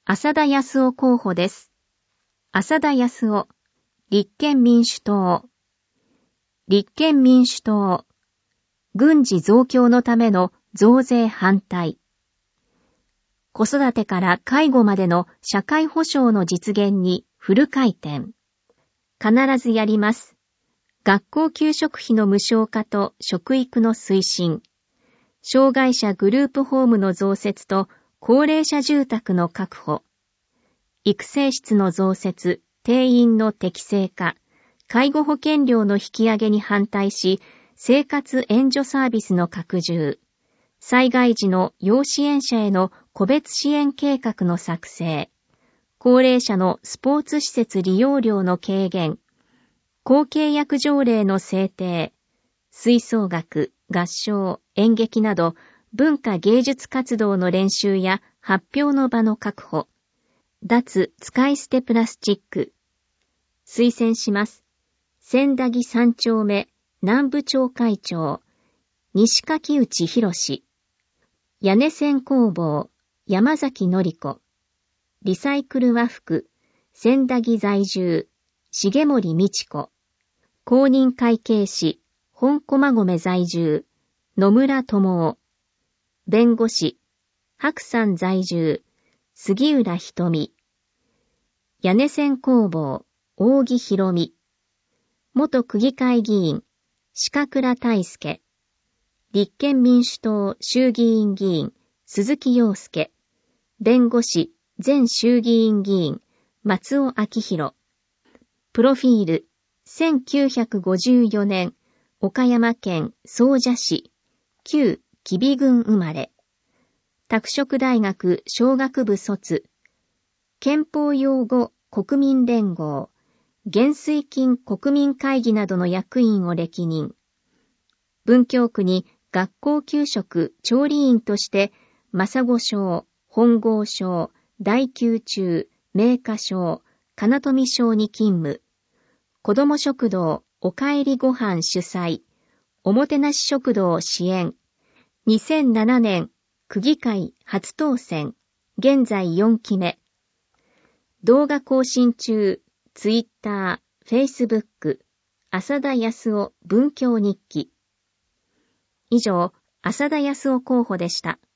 浅田康夫候補です。浅田康夫、立憲民主党。立憲民主党。軍事増強のための増税反対。子育てから介護までの社会保障の実現にフル回転。必ずやります。学校給食費の無償化と食育の推進。障害者グループホームの増設と高齢者住宅の確保。育成室の増設、定員の適正化。介護保険料の引き上げに反対し、生活援助サービスの拡充。災害時の要支援者への個別支援計画の作成。高齢者のスポーツ施設利用料の軽減。公契約条例の制定。吹奏楽、合唱、演劇など文化芸術活動の練習や発表の場の確保。脱使い捨てプラスチック。推薦します。千駄木3丁目南部町会長、西垣内博。屋根線工房、山崎典子。リサイクル和服、千駄木在住、重森美智子。公認会計士、本駒込在住、野村智夫。弁護士、白山在住、杉浦瞳。屋根線工房、扇博美。元区議会議員、鹿倉大輔。立憲民主党衆議院議員、鈴木陽介。弁護士、前衆議院議員、松尾明弘。プロフィール、1954年、岡山県総社市、旧吉備郡生まれ。拓殖大学商学部卒。憲法擁護国民連合、元帥金国民会議などの役員を歴任。文京区に学校給食調理員として、政子賞、本郷賞、大宮中、名家賞、金富賞に勤務。子ども食堂、おかえりご飯主催。おもてなし食堂支援。2007年、区議会初当選。現在4期目。動画更新中、ツイッター、フェイスブック、浅田康夫文教日記。以上、浅田康夫候補でした。